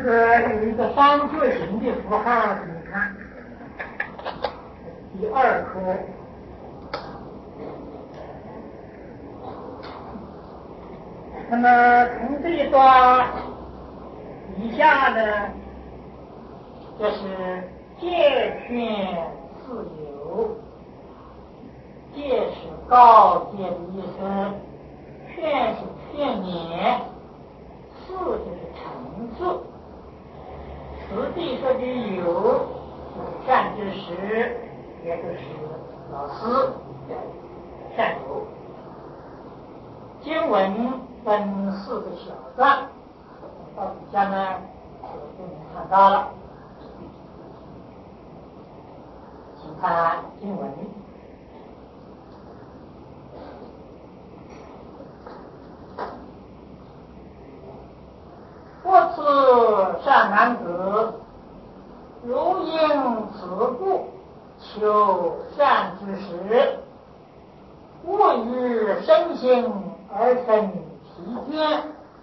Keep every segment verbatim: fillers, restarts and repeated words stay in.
个有一个方角形的符号，你看，第二科。那么从这一段以下呢，这是戒劝自由，戒是告诫的意思，劝是劝勉，示就是陈述。实际说的有善知识，也就是老师善友。经文分四个小段，到底下呢就能看到了。请看经文。复次善男子，如因此故求善知识，勿于身心而生疲倦，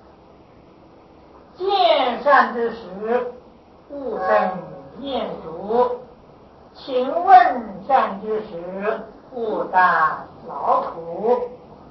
见善知识，勿生厌足。请问善知识，勿担劳苦。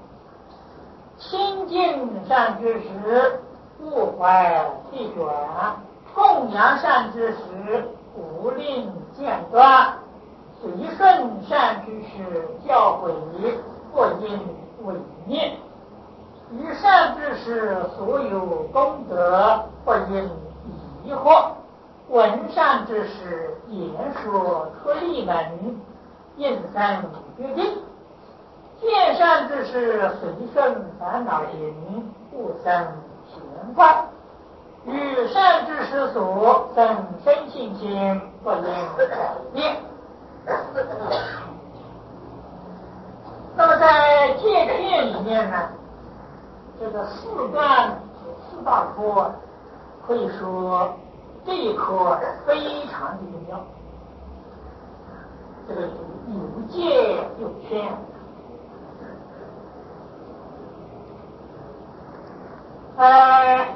亲近善知识，勿怀退转。供养善知识，无令间断。随顺善知识教诲，不应违逆。与善知识所有功德，不应疑惑。闻善知识言说出利门，应生决定。见善知识随顺烦恼行，不生闲怪。与善知识所生生信心，不应改变。那么在戒劝里面呢，这个四段四大科，可以说这一科非常的重要。这个有戒有劝。呃，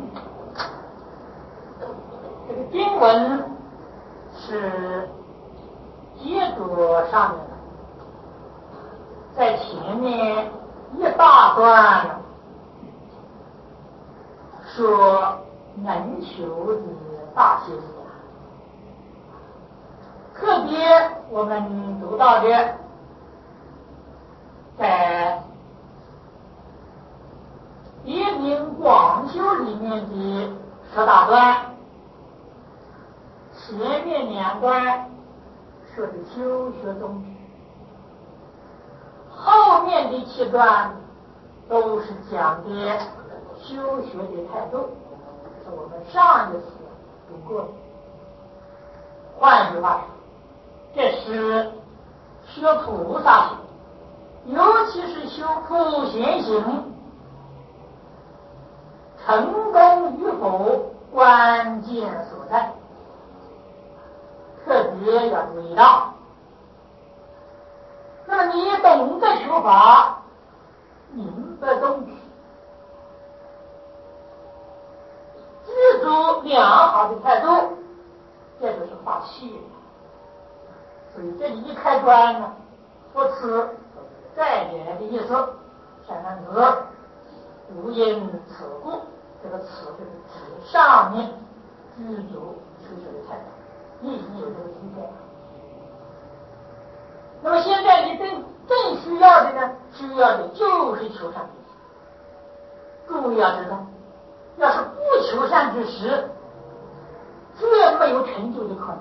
这个经文是接着上面的，在前面一大段说能求的大些力量，特别我们读到的在别名广修里面的十大段，前面两段说的修学宗旨，后面的七段都是讲的修学的态度，是我们上一次读过的。换句话说，这是修菩萨行，尤其是修普贤行成功与否关键所在，特别要注意到。那么你懂得学法，明白宗旨，具足良好的态度，这就是发誓。所以这里一开端呢，不辞再言的意思，善男子，无因此故。这个词就是指上面具足修学的态度，你已经有这个资格。那么现在你正正需要的呢，需要的就是求善知识。注意要知道，要是不求善知识，绝没有成就的可能。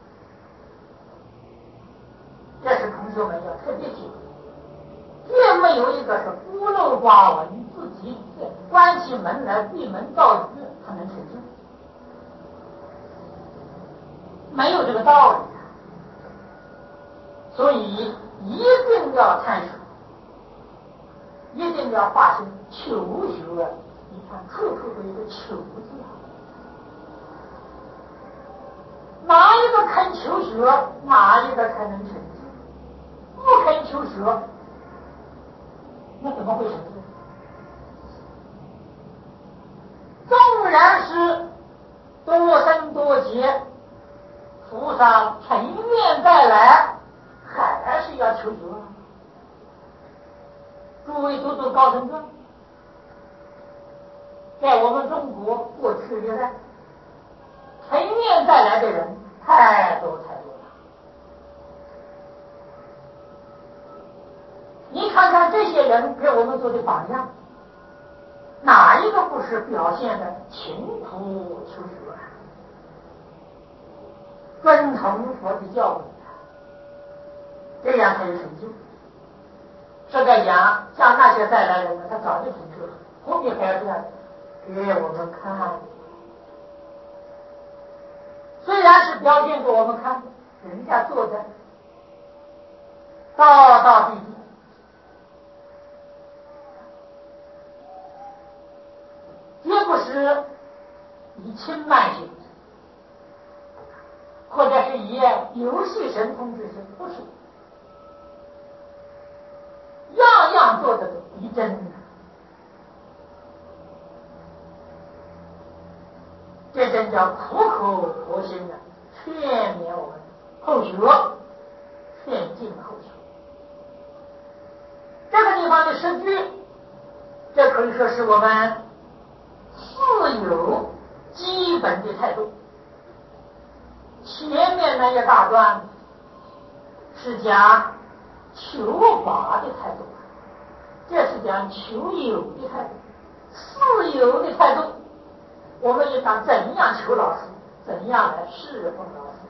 这是同学们要特别记住，绝没有一个是孤陋寡闻，自己关起门来闭门造车才能成就，没有这个道理。所以一定要参学，一定要发心求学。你看处处都有一个求字，哪一个肯求学，哪一个才能成就。不肯求学，那怎么会成就？纵然是都菩萨成愿再来，还是要求学。诸位读读高僧传，在我们中国过去历代，成愿再来的人太多太多了。你看看这些人给我们做的榜样，哪一个不是表现的勤苦求学，遵从佛的教诲，这样才有成就。这个讲像那些再来人呢，他早就成就了，何必还要这样给我们看？虽然是表现给我们看，人家做的道道地地，绝不是以轻慢行，或者是以游戏神通之行，不是，样样做的都逼真的。这真叫苦口婆心的劝勉我们后学，劝进后学。这个地方的诗句，这可以说是我们自有基本的态度。前面那一大段是讲求法的态度，这是讲求有的态度，自有的态度。我们应当怎样求老师，怎样来侍奉老师。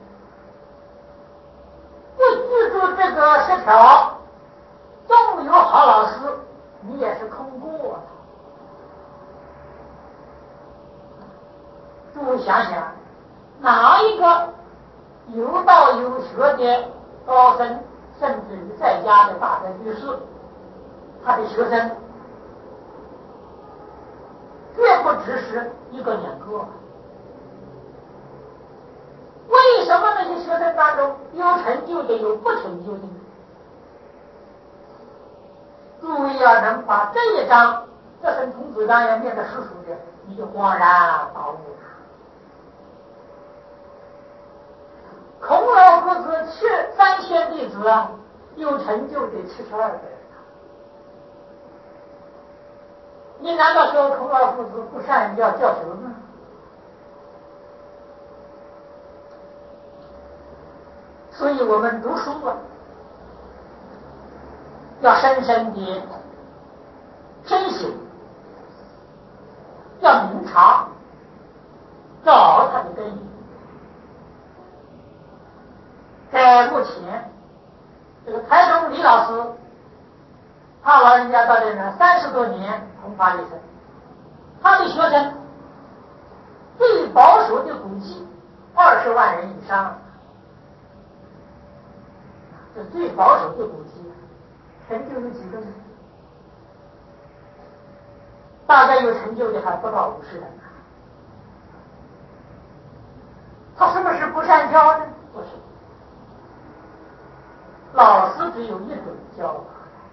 不记住这个十条，纵有好老师，你也是空过的。诸位想想，哪一个有道有学的高僧，甚至于在家的大德居士，他的学生绝不只是一个两个。为什么那些学生当中有成就的，有不成就的呢？诸位要能把这一章这份童子章要念得熟熟的，你就恍然大悟了。孔老夫子去三千弟子啊，有成就的七十二个人。你难道说孔老夫子不善教教学吗？所以我们读书啊，要深深的深省，要明察，找它的根源。在目前，这个台中李老师，他老人家到这呢三十多年弘法一生，他的学生最保守的估计二十万人以上，这最保守的估计，成就有几个人？大概有成就的还不到五十人呢。他是不是不善教呢？不是。老师只有一种教法，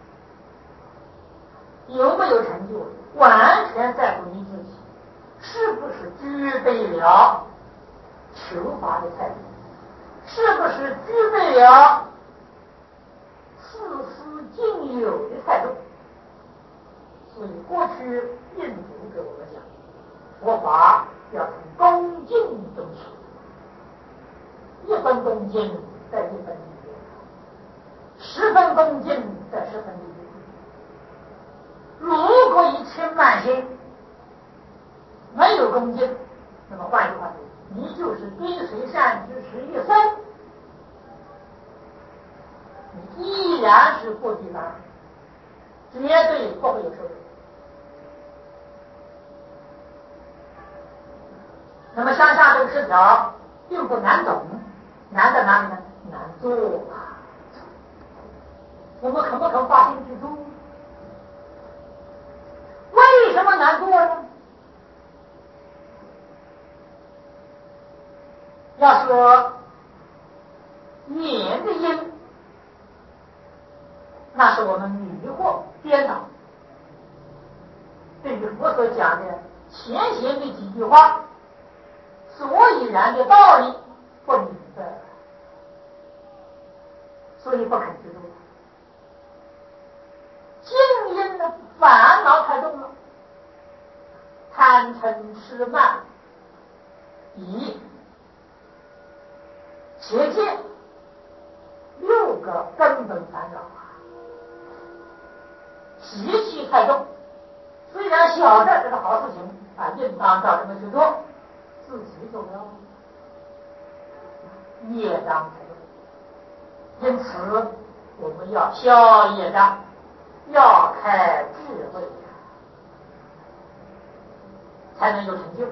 有没有成就，完全在乎你自己，是不是具备了求法的态度，是不是具备了四思敬友的态度。所以过去印度给我们讲，佛法要从恭敬中起，一分恭敬在一分礼乐，十分恭敬在十分礼乐。如果以轻慢心，没有恭敬，那么换句话说，你就是跟随善知识一生，你依然是过地方，绝对不会有收入。那么向下这个十条并不难懂，难在哪里呢？难做啊！我们肯不肯花心去做？为什么难做呢？要说言的因，那是我们迷惑颠倒，对于佛所讲的浅显的几句话，所以然的道理不明白。 所以不肯知足。静因呢，烦恼太重了，贪嗔痴慢疑邪见六个根本烦恼啊，习气太重。虽然晓得这个好事情啊，应当照这么去做，自己做不到，业障太重。因此，我们要消业障，要开智慧，才能有成就。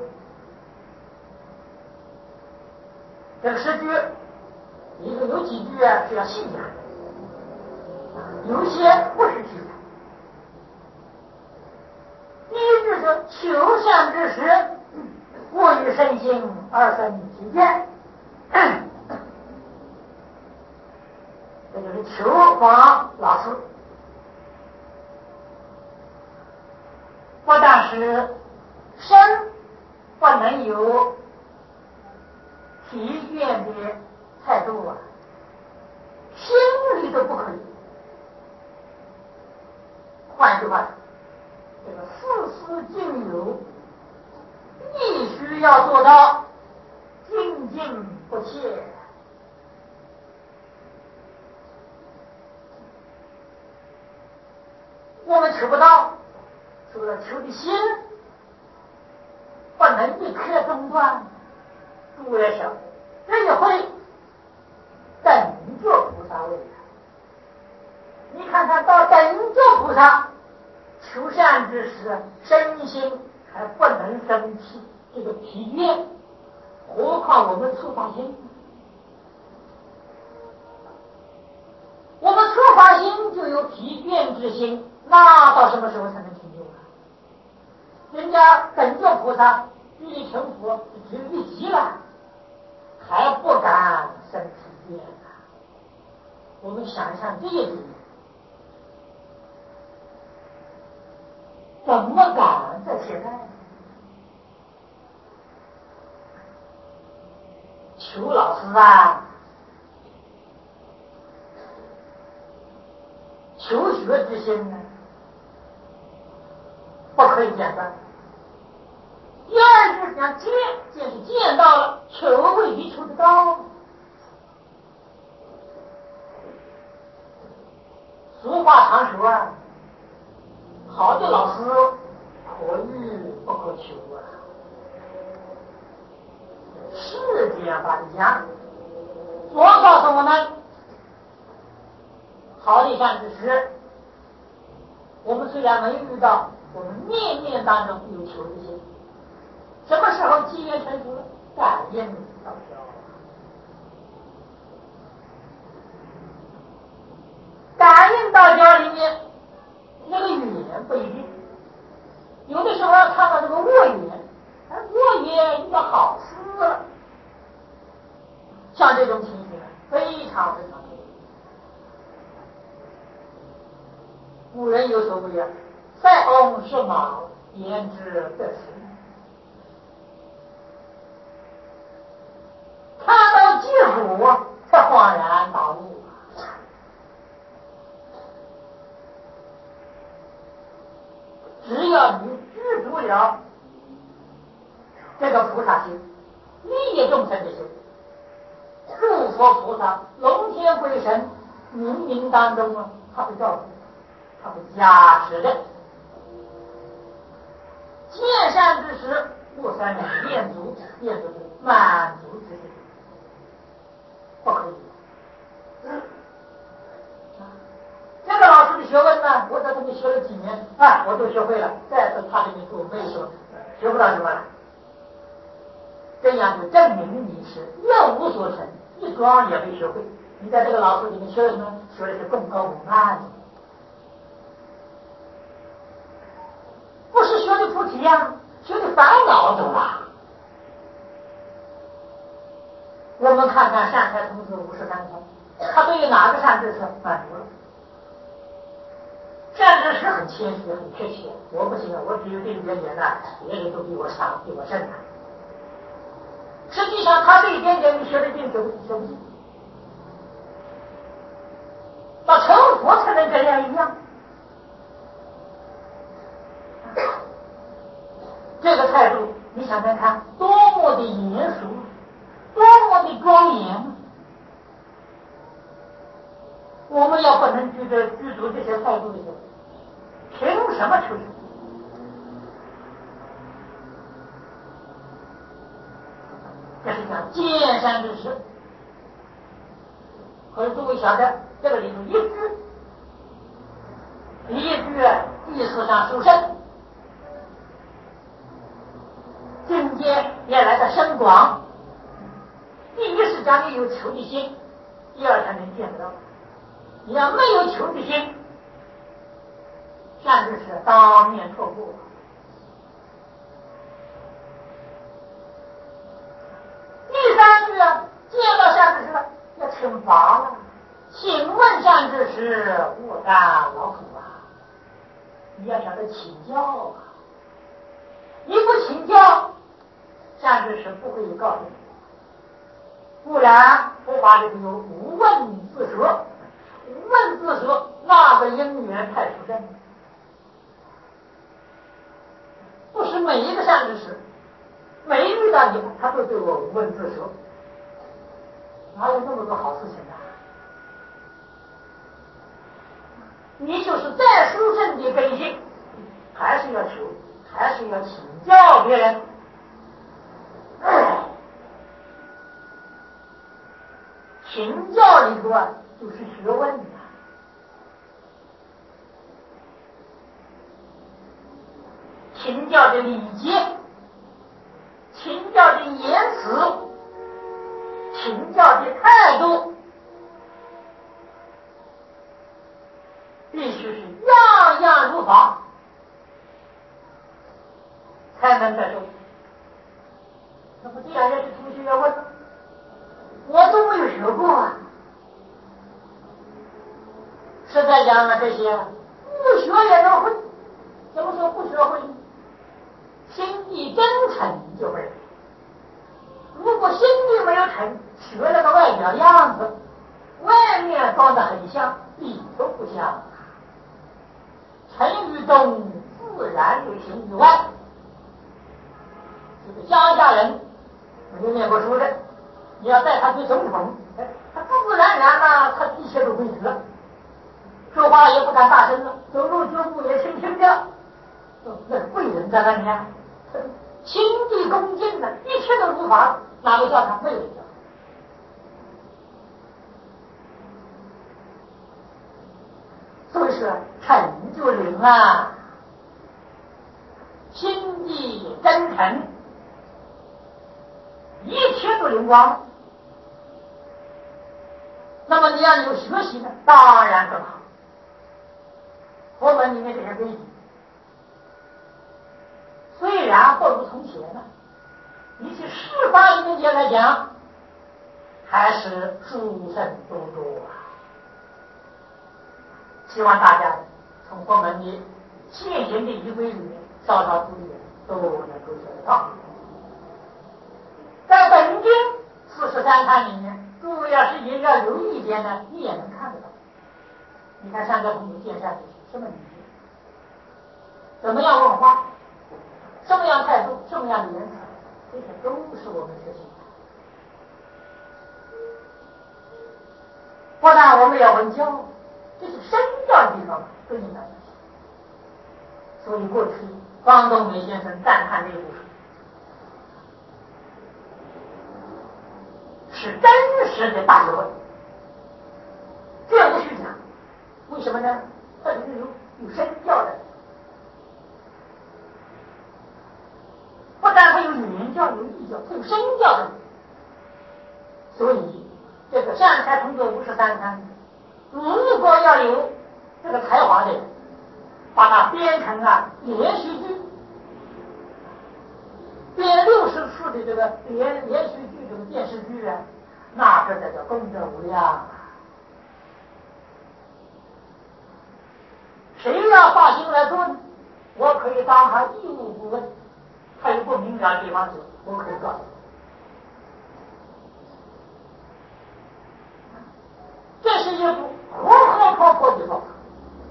这个诗句里头有几句啊是要细讲，有些不是细讲。第一句是求善之时，过于身心而生体见，这就是求广老师。不但是身不能有疲倦的态度啊，心里都不可以。换句话说，这个事事静有，必须要做到静静不懈。我们求不到，除了求的心不能一刻中断。诸位晓得，这一回等觉菩萨位。你看看到等觉菩萨求善之时，身心还不能生气这个疲倦，何况我们初发心？我们初发心就有疲倦之心，那到什么时候才能成就啊？人家等觉菩萨距离成佛只有一级了，还不敢生疲倦啊！我们想一想这一点，怎么敢在现在求老师啊，求学之心呢，不可以间断。第二就是讲见，见是见到了，求未必求得到。俗话常说啊，好的老师可遇不可求啊。是这样吧？你讲，我告诉我们，好的善知识，我们虽然没有遇到，我们念念当中有求的心。什么时候机缘成熟了？感应道交。感应道交里面，那个语言不一定。有的时候要看到这个恶缘，哎，恶缘遇到好事了，像这种情形非常非常多。古人有所谓啊，塞翁失马，焉知得失。看到结果才恍然大悟。只要你具足了这个菩萨心，利益众生的心，诸佛菩萨、龙天鬼神冥冥当中啊，他会照顾，他会加持的。见善之时，莫三两念足，念足是满足之心，不可以。这个老师的学问呢，我在这里学了几年啊，我都学会了。再次他这里说没有说学不到什么了，这样就证明你是一无所成，一桩也没学会。你在这个老师里面学的什么？学的是共高无慢，不是学的菩提呀，学的烦恼走了。我们看看善财童子五十三参，他对于哪个善知识满足了？善知识很谦虚，很客气。我不行啊，我只有这一点点呢，别人都比我强，比我胜啊。实际上，他这一点点你学的进，学不学不进。 人要一样。这个态度，你想想看，多么的严肃，多么的庄严。我们要不能具着具足这些态度的时候，凭什么出去？这是讲见山之识。可是诸位晓得，这个里头一句一句意思上殊深，境界也来的深广。第一是讲你有求的心，第二才能见得到。你要没有求的心，善知识当面错过。第三句啊，见到善知识了，要惩罚了。请问善知识，我干劳苦啊！你要向他请教啊！你不请教，善知识不会告诉你。不然佛法里头有无问自说，无问自说，那个因缘太殊胜，不是每一个善知识，每遇到你，他都对我无问自说，哪有那么多好事情啊？你就是再殊胜的根性，还是要求，还是要请教别人。请教里头啊，就是学问啊。请教的礼节，请教的言辞，请教的态度，必须是样样如法，才能得受。那么这样也是同学要问，我都没有学过啊。实在讲了，这些不学也能会。怎么说不学会？心地真诚就会。如果心地没有诚，学了个外表样子，外面装得很像，里头不像。诚于中，自然有形于外。这个乡下人没有念过书的，你要带他去总统，他自自然然呢，他一切都规矩了，说话也不敢大声了，走路脚步也轻轻的。那贵人在那里啊，心地恭敬的，一切都如法，哪个叫他？没有人叫。所以说，诚就灵啊，心地真诚，一切都灵光。那么你要有学习呢，当然更好。佛门里面这些规矩，虽然不如从前呢，比起世法一界来讲，还是殊胜多多啊！希望大家从佛门的现行的仪规里面稍稍注意，都能够学得到。在本经四十三刊里面，诸位要是也要留意一点呢，你也能看得到。你看善哉朋友见善知识什么理解？怎么样问话？什么样态度？什么样的言辞？这些都是我们学习的。不但我们要闻教，这是身教的地方都应该学习。所以过去方东梅先生赞叹这部书是真实的大智慧，绝无虚假。为什么呢？它里面有有身教的，不但它有言教，有义教，它有身教的。所以这个善财童子五十三刊，如果要有这个才华的人，把它编成了连续剧，编六十次的这个连连续剧这个电视剧啊，那这才叫功德无量啊！谁要发心来做呢？我可以当他义务顾问，他有不明了的地方时，我可以告诉他。这是一部活活泼泼的佛法，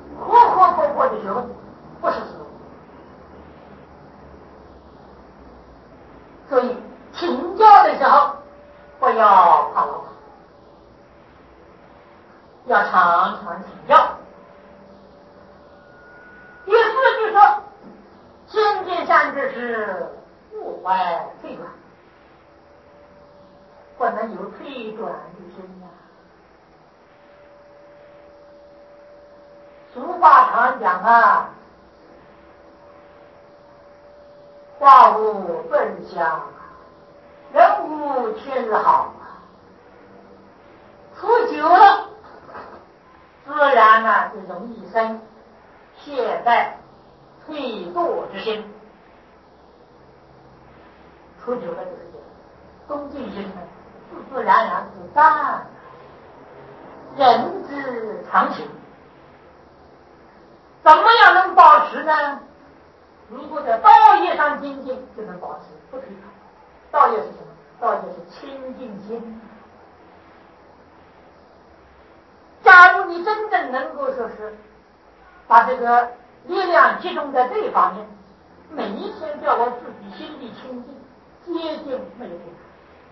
要常常请教。第四句说，亲近善知识，勿怀退转，不能有退转的心呀。俗话常讲啊，花无百日香，人无千日好啊。处久了，自然呢就容易生懈怠、退惰之心。处久了就是这恭敬心呢，自自然然就淡了。人之常情。怎么样能保持呢？如果在道业上精进，就能保持不退转。道业是什么？道业是清净心。假如你真正能够说是把这个力量集中在这一方面，每一天叫我自己心里清净，接近没有退转。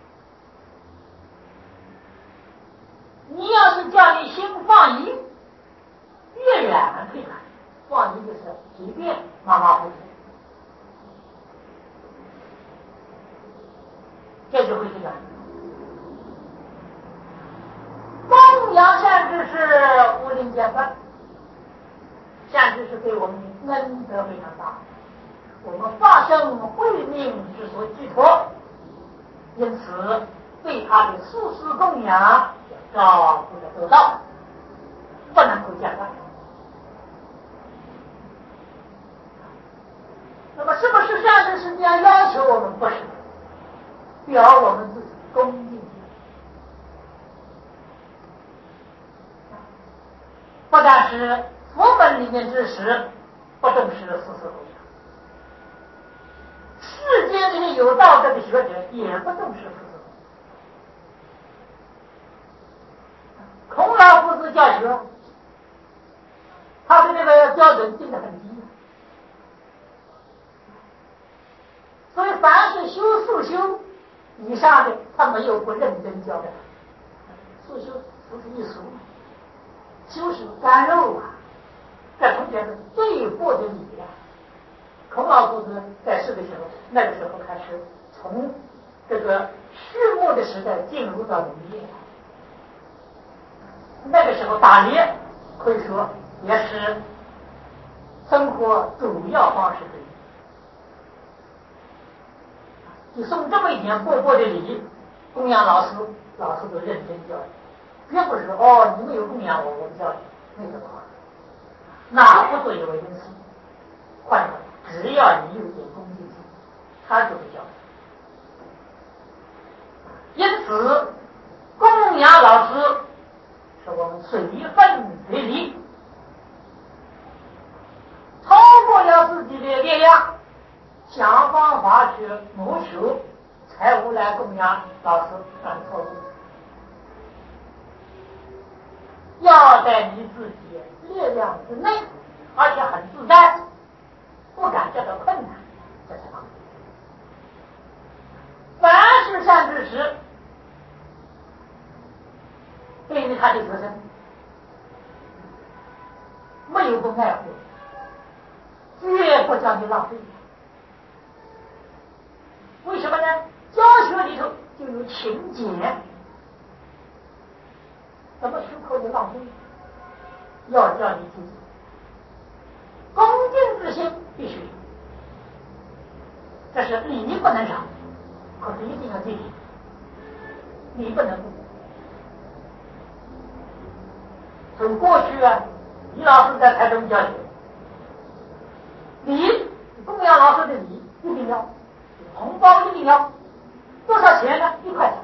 你要是叫你心放逸，越远退转。放逸就是随便马马虎虎，这就会退转。供养善知识，无量减分。善知识对我们的恩德非常大，我们发生慧命之所寄托，因此对他的事事供养要照顾的周到，不能够减分。那么是不是善知识这样要求我们？不是，表我们自己恭敬。不但是佛门里面知识不重视事事供养，世间这些有道德的学者也不重视事事供养。孔老夫子教学，他的这个标准定得很低，所以凡是修素修以上的，他没有不认真教的。素修不是一俗，修是干肉啊，这从前是最薄的礼啊。孔老夫子在世的时候，那个时候开始从这个畜牧的时代进入到农业，那个时候打猎可以说也是生活主要方式之一。你送这么一点薄薄的礼供养老师，老师都认真教育，绝不是哦你没有供养我，我不教育，那个不好，那不做以为真事。换句话，只要你有点恭敬心，他就会教育。因此，供养老师是我们随分随礼，超过了自己的力量，想方法去谋求财物来供养老师，那是错误。要在你自己力量之内，而且很自在，不感觉到困难，这才好。凡是善知识，对于他的学生，没有不爱护，绝不叫你浪费。为什么呢？教学里头就有勤俭，怎么许可你浪费？要叫你记住，恭敬之心必须有，这是礼不能少，可是一定要记住，礼不能不。从过去啊，李老师在台中教学，礼供养老师的礼一定要，红包一定要，多少钱呢？一块钱，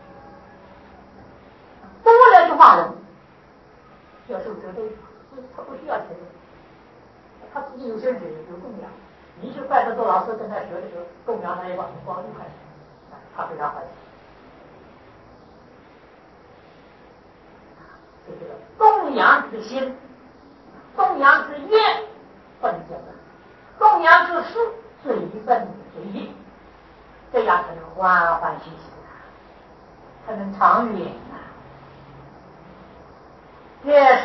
多了就骂人，要受责备，他不需要钱，他自己有些人有供养，你去拜他做老师跟他学的时候，供养他一个红包一块钱，他非常欢喜。这个供养之心，供养之愿不能减半，供养之事随分随意，这样才能欢欢喜喜的，才能长远啊。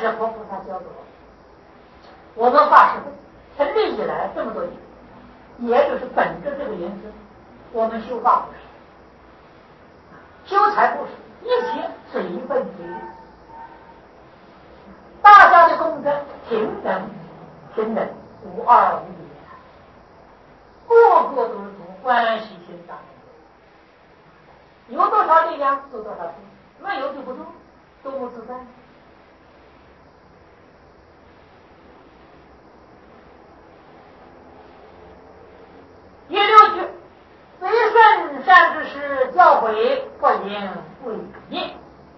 是佛菩萨教的。我们法师会成立以来这么多年，也就是本着这个原则，我们修法不是，修财不是，一切随分随力，大家的功德平等平等，无二无别，个个都是从欢喜心上，有多少力量做多少事，没有就不做，多么自在。第六句，随顺善知识教诲，不应违逆。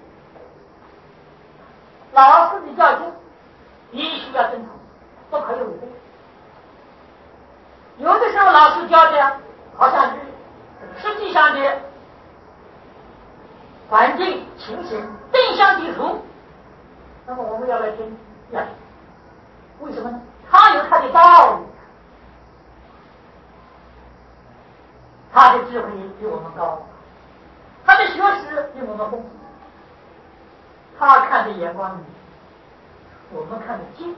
老师的教训必须要遵从，不可以违背。有的时候老师教的好像是实际上的环境情形正相抵触，那么我们要来听，要听，为什么呢？他有他的道理，他的智慧比我们高，他的学识比我们丰富，他看的眼光我们看得近，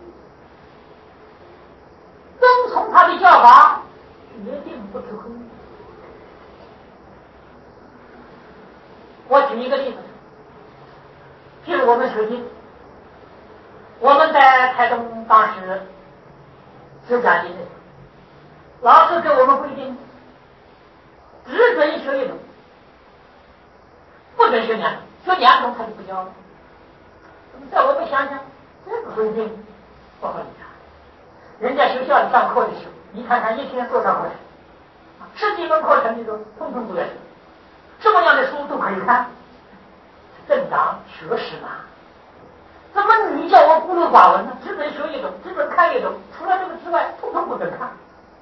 遵从他的教法决定不吃亏。我举一个例子，譬如我们学经，我们在台东当时学讲经的，老师给我们规定只准学一种，不准学两种，学两种他就不教了。在我们想想，这个规定不合理啊！人家学校里上课的时候，你看看一天多少课程，十几门课程里头通通都要学，什么样的书都可以看，正当学识嘛。怎么你叫我孤陋寡闻呢？只准学一种，只准看一种，除了这个之外，通通不准看。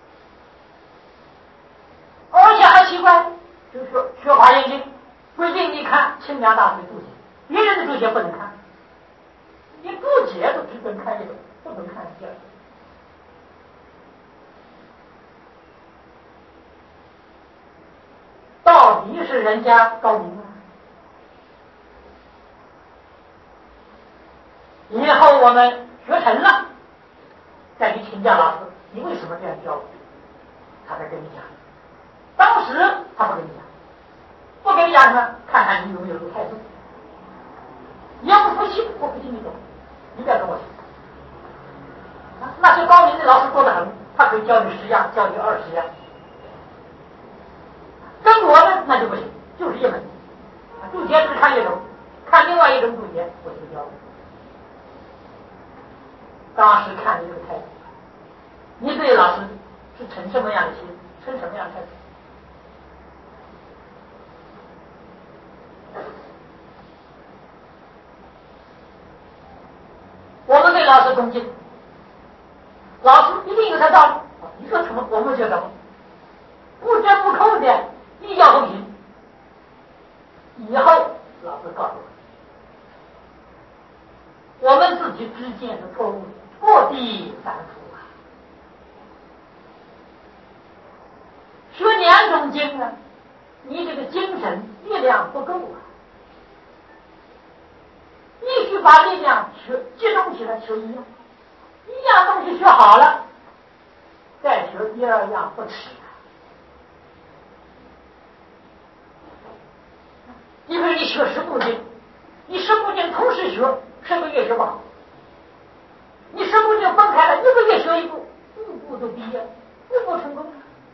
而且还奇怪，就是说学华严经规定你看清凉大师的注解，别人的注解不能看，你注解都只准看一种，不能看第二种。到底是人家高明啊！以后我们学成了，再去请教老师，你为什么这样教我？他再跟你讲。当时他不跟你讲，不跟你讲什么？看看你有没有这个态度。你要不服气，我不听你懂，你不要跟我学。那些高明的老师做得很，他可以教你十样，教你二十样。跟我呢，那就不行，就是一门。注解只看一种，看另外一种注解，我就教了。当时看你这个态度，你对老师是成什么样的心，成什么样的态度？我们对老师恭敬，老师一定有他道理。你说什么，我们学什么，不折不扣的依教奉行。以后老师告诉我，我们自己之间的错误过地反复啊。学两种经呢，你这个精神力量不够啊，必须把力量学集中起来学一样，一样东西学好了，再学第二样不迟。因为你学十部经，你十部经同时学，十个月学不好；你十部经分开了，一个月学一部，步步都毕业，步步成功。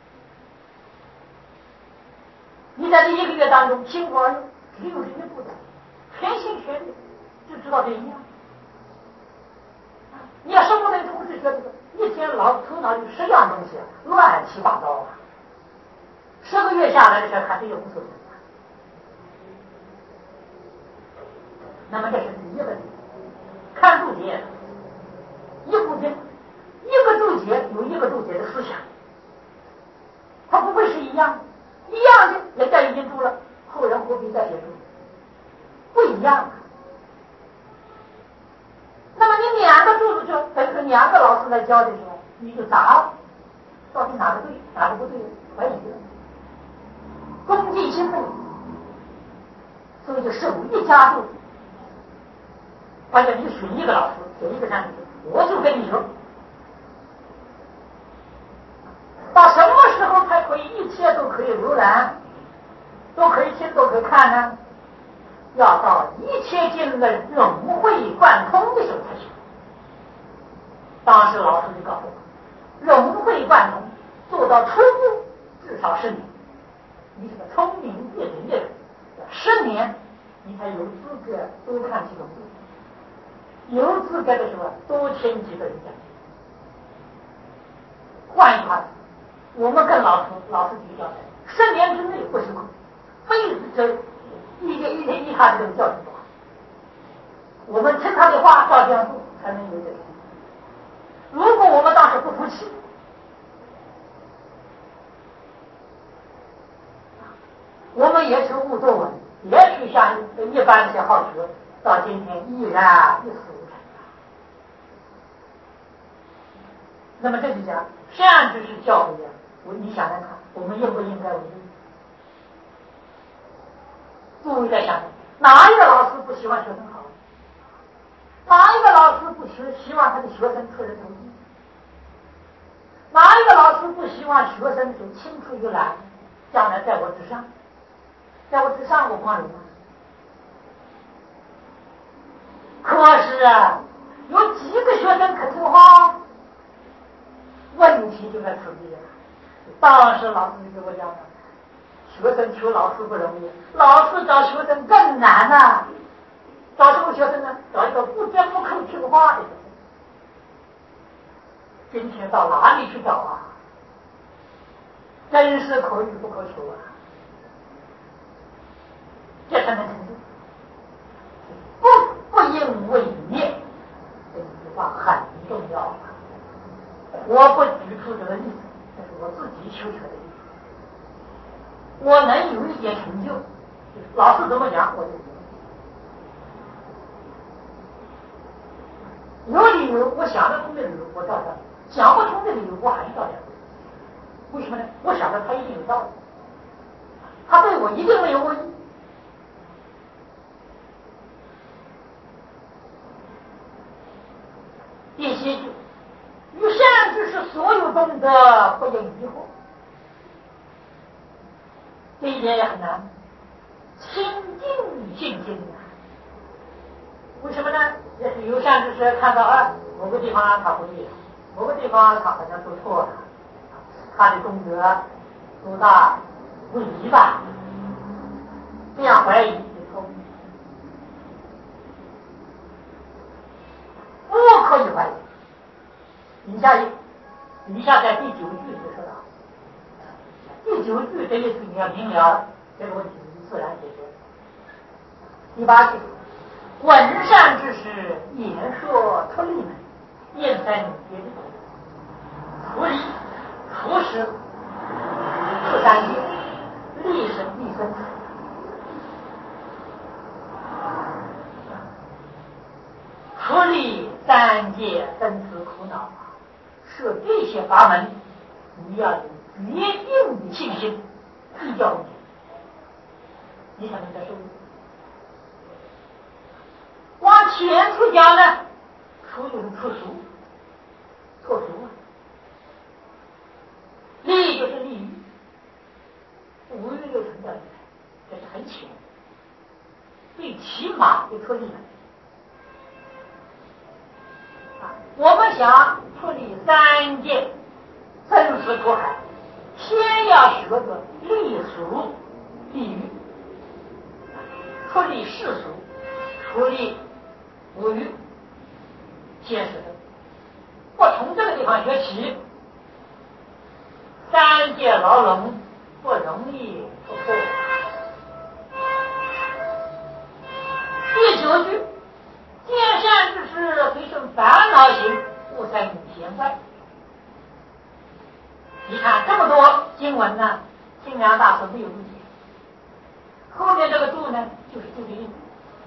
你在这一个月当中，心不而用，只有这一步的，全心全力，就知道这一样。你要什么能同时学这个，一天老头脑里十样东西，乱七八糟啊！十个月下来的事还是有无所谓。那么这是第一个问题，看注解，一部经，一个注解有一个注解的思想，它不会是一样的，一样的人家已经注了，后人何必再写注？不一样啊。那么你两个注子就等于两个老师来教的时候，你就杂了，到底哪个对，哪个不对，怀疑了，恭敬心不，所以就手一加注。 或者你选一个老师，选一个善知识，我就跟你学。到什么时候才可以一切都可以浏览，都可以听，都可以看呢？要到一切经的融会贯通的时候才行。当时老师就告诉我，融会贯通做到初步至少十年，你是个聪明业人的人，十年你才有资格多看几本书，有资格的时候多听几个人讲。换一句话，我们跟老师老师提交代，十年之内不许空，非这一天一天依他这个教训的话，我们听他的话照这样做，才能有这个。如果我们当时不服气，我们也去误作文，也许像一般的些好学，到今天依然一事无成。那么这就讲善知识教育，我你想想看，我们应不应该为之？诸位在想，哪一个老师不希望学生好？哪一个老师不希希望他的学生出人头地？哪一个老师不希望学生就青出于蓝，将来在我之上？在我之上我光荣吗？可是啊，有几个学生肯听话？问题就在此地了。当时老师就给我讲了，学生求老师不容易，老师找学生更难呐、啊。找什么学生呢？找一个不折不扣听话的学生。今天到哪里去找啊？真是可遇不可求啊！这才能成就。不不应为业，这句话很重要啊。我不举出这个例子，这是我自己求学的例子。我能有一点成就，老师怎么讲我就有理由，我想得通的理由我照讲，想不通的理由我还是照讲。为什么呢？我想着他一定有道理，他对我一定没有问题。第七句，与善知识所有功德不应疑惑，这一点也很难。清净信心啊，为什么呢？也是有善知识看到啊，某个地方他不对，某个地方他好像做错了，他的功德多大不疑吧？这样怀疑就错误，不可以怀疑。以下一，以下在第九句就说到，第九句这一句你要明了，这个问题自然解决。第八句，闻善知识，言说出利门，应分别理，出离、出世、出三界，立身立身。出离三界生死苦恼，设这些法门，你要有决定的信心，依教你，你才能得受益。往前处讲呢，出就是出俗，脱俗啊；利就是利益，无欲六尘的，这是很浅，最起码就出利门。我们想处理三界生死苦海，先要学个利俗利欲，处理世俗，处理无欲，先是的。我从这个地方学起，三界牢笼不容易突破。第九句，见善之事，随顺烦恼行，勿生闲怪。你看这么多经文呢，清凉大师没有注解，后面这个注呢，就是注这一句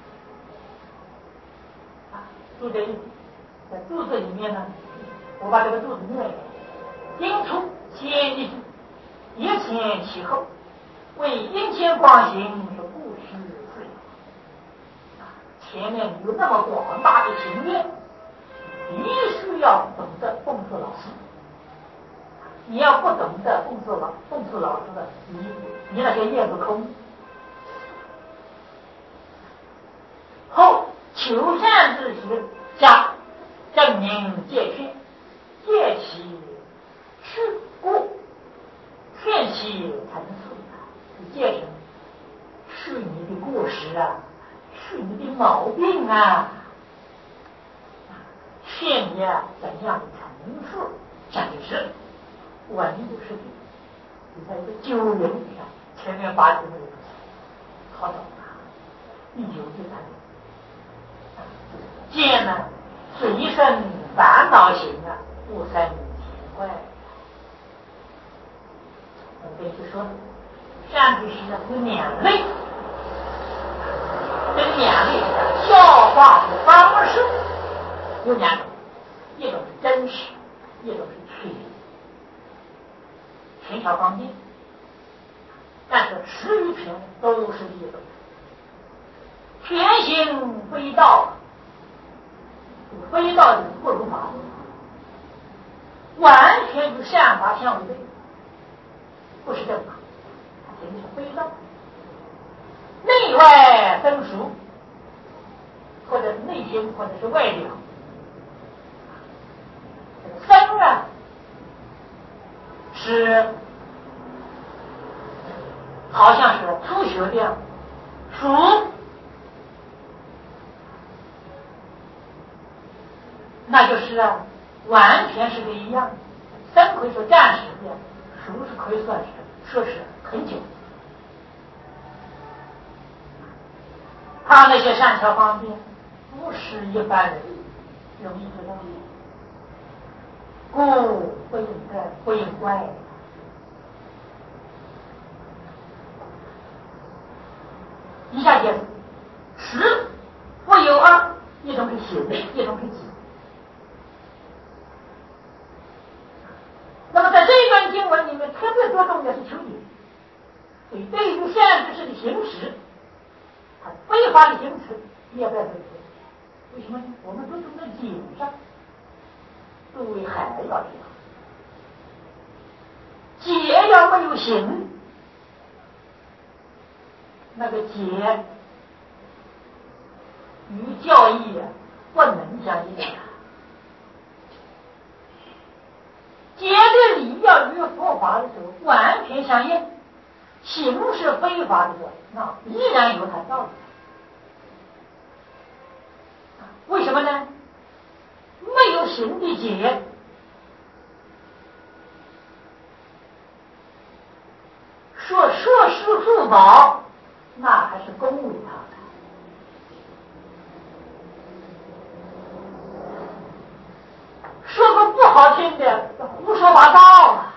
啊，注这一句。在注字里面呢，我把这个注字念一遍：应出先一句，一前其后，为应前光行，是故事自由。 前面有那么广大的情愿，必须要懂得讽刺老师。你要不懂得讽刺老讽刺老师的，你你那些叶子空。后求善之时，加证明戒劝，戒其去过，劝其成事。戒什么？去你的过失啊，去你的毛病啊，劝你啊怎样的成事，讲的是文有是理。你在一个九人以上，前面八字没有好懂啊，第九第三戒呢，随身烦恼行啊，不生见怪。我跟你说，善知识有两类，这两类教化的方式有两种，一种是真实，一种是权权巧方便，但是实与权都是一种。权行非道，非道就是不如法，完全与善法相违背，不是正法，它仅是非道。内外分属，或者是内心，或者是外表。这个分啊，是好像是初学这样，属那就是啊，完全是不一样。生可以说暂时的，熟是可以算是说是很久。他那些善巧方便，不是一般人容易知道，故不应该不应怪。以下解释：实不有二，一种是行，一种是己。那么在这一段经文里面，特别着重的是求解。所以对于善知识的行持，他非法的行持也不要这么做。为什么呢？我们着重在解上，诸位还要知道，解要没有行，那个解与教义啊不能相应。解的理要与佛法的时候完全相应，行是非法的时候，那依然有它道理。为什么呢？没有行的解，说说施富宝，那还是恭维他的。说个不好听的，胡说八道啊！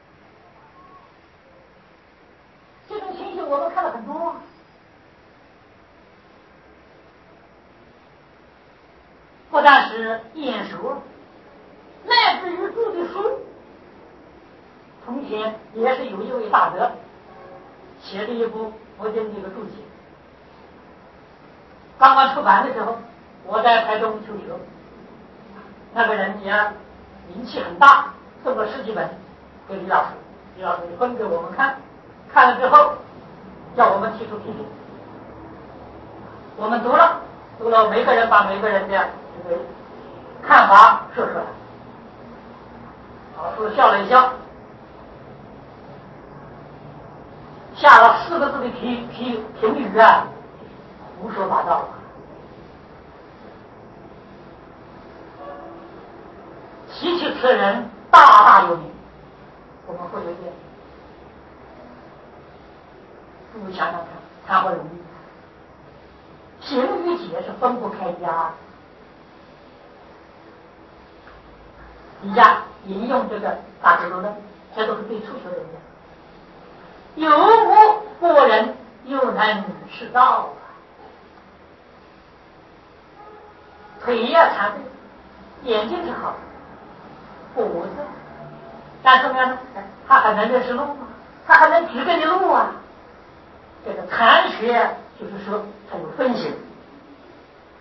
这种情形我们看了很多。不但是演说，乃至于著的书，从前也是有一位大德写了一部佛经的一个注解。刚刚出版的时候，我在台中求学，那个人也名气很大，送了十几本给李老师，李老师就分给我们看，看了之后叫我们提出批评，我们读了，读了，每个人把每个人的这个看法说出来。老师笑了一笑，下了四个字的评评评语啊，胡说八道。提起此人大大有名，我们会有点，诸位想想看，谈不容易。行与解是分不开家。以下引用这个大智度论，这都是对初学人的。有无过人，又能是道啊！腿呀残废，眼睛是好，不无色，但怎么样呢？他还能认识路吗？他还能指给你路啊！这个残学就是说他有分心，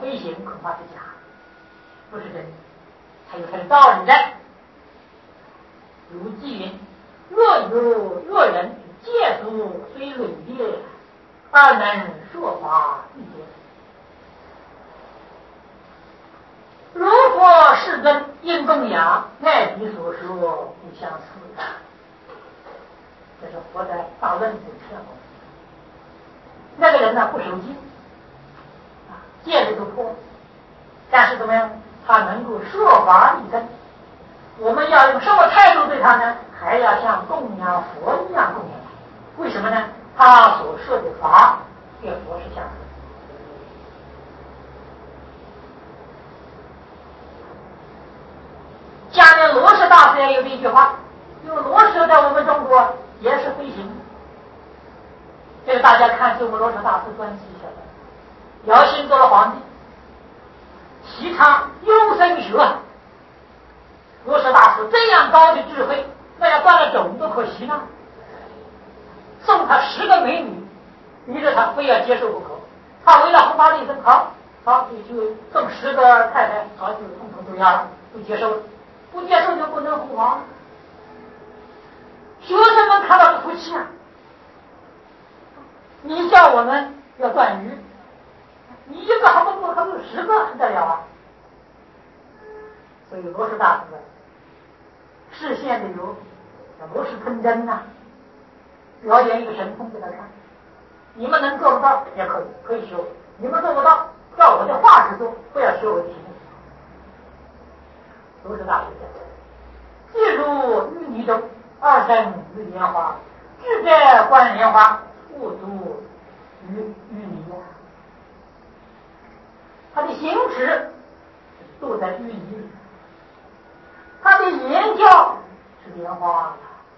飞行恐怕是假，不是真的，还有它的道理在。如纪云：若有若人借足虽累业，而能说法一节。如佛世尊因供养，爱彼所说不相似。这是佛在大论中劝我们。那个人呢不守戒，戒律都破，但是怎么样？他能够说法立身。我们要用什么态度对他呢？还要像供养佛一样供养他。为什么呢？他所说的法跟佛是相似。下面罗什大师也有一句话，因为罗什在我们中国也是飞行。这个大家看鸠摩罗什大师专辑写的，姚兴做了皇帝，提倡优生学。罗什大师这样高的智慧，那要断了种都可惜呢。送他十个美女，逼着他非要接受不可。他为了弘法利生，好，好就送十个太太，好就统统都要了，都接受了。不接受就不能弘法。学生们看到是服气啊！你叫我们要断鱼，你一个还不够，还不有十个还得了啊！所以罗什大师视线的有罗什吞针呐、啊，表演一个神通给他看。你们能做得到也可以，可以学我；你们做不到，照我的话去做，不要学我的题目。罗什大师讲：譬如淤泥中二生日莲花，智者观莲花，不足于淤泥呀。他的行持都在淤泥里，他的言教是莲花。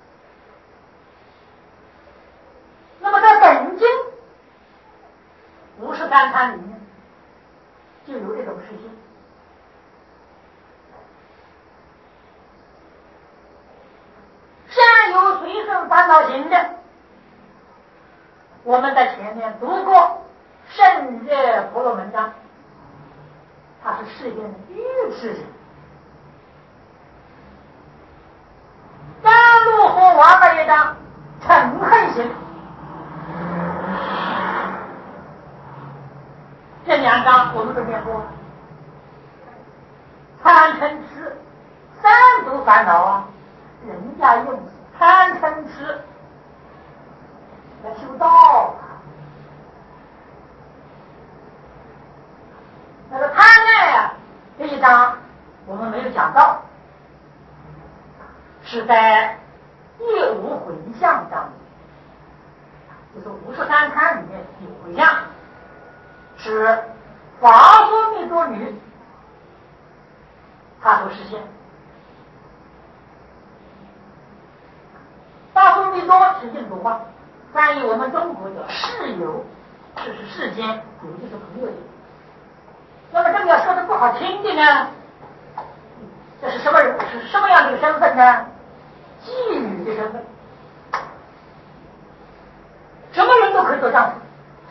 那么在本经五十三参里面就有这种事情。善有随顺烦恼行的，我们在前面读过圣热婆罗门章，它是世间的愚痴人。甘露和王的一章嗔恨行，这两章我们都念过。贪嗔痴三毒烦恼啊，人家用贪嗔痴来修道啊。那个贪爱啊，这一章我们没有讲到，是在第五回向章，就是五十三参里面第五回向，是法说密多女他所实现。大说密多是印度话，翻译我们中国叫世有，这是世间，有就是朋友的。那么这个要说的不好听的呢，这是什么人？是什么样的一个身份呢？妓女的身份，什么人都可以做丈夫，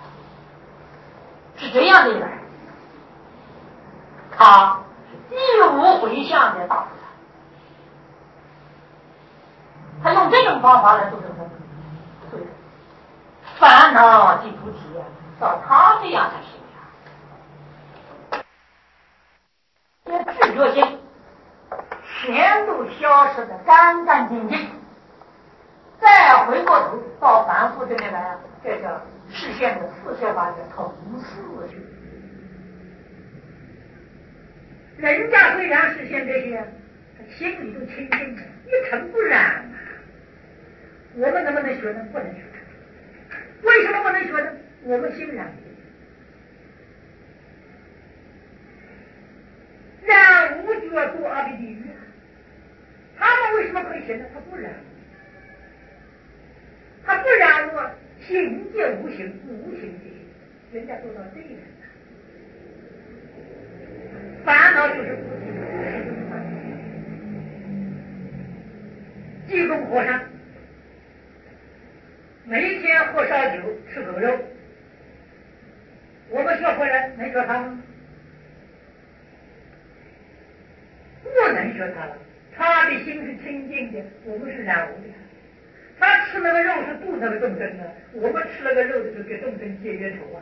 是这样的一个人。他是第五回向的大菩萨，他用这种方法来做这个工作，所以烦恼即菩提啊，到他这样才是这样。这执着心全都消失的干干净净，再回过头到凡夫这里来，这叫视线的四摄法叫同四学。人家虽然实现这些，他心里都清净的，一尘不染啊。我们能不能学呢？不能学。为什么不能学呢？我们心染。染无觉堕阿鼻地狱，他们为什么可以学呢？他不染，他不染我行界无形，无形界行，人家做到这样。烦恼就是不济公和尚每一天喝烧酒吃狗肉，我们学会了没学他们？ 不能学他了。他的心是清净的，我们是染污的。他吃那个肉是度那个众生的，我们吃那个肉的是给众生结冤仇啊。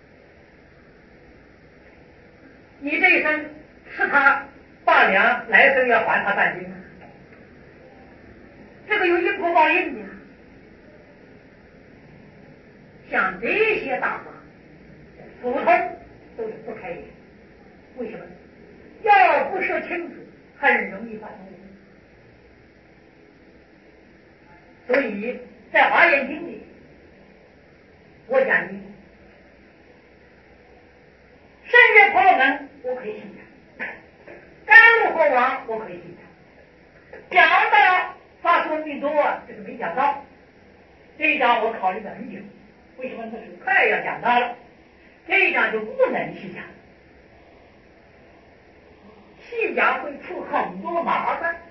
你这一生吃他罢粮，来生要还他半斤，这个有因果报应的。像这些大法，普通都是不开眼。为什么？要不说清楚，很容易发生误。所以在华严经里，我讲的圣月婆罗门我可以信他，甘露佛王我可以信他，讲到发说密多啊，这个没讲到，这一章我考虑了很久。为什么？那是快要讲到了，这一章就不能细讲，细讲会出很多麻烦。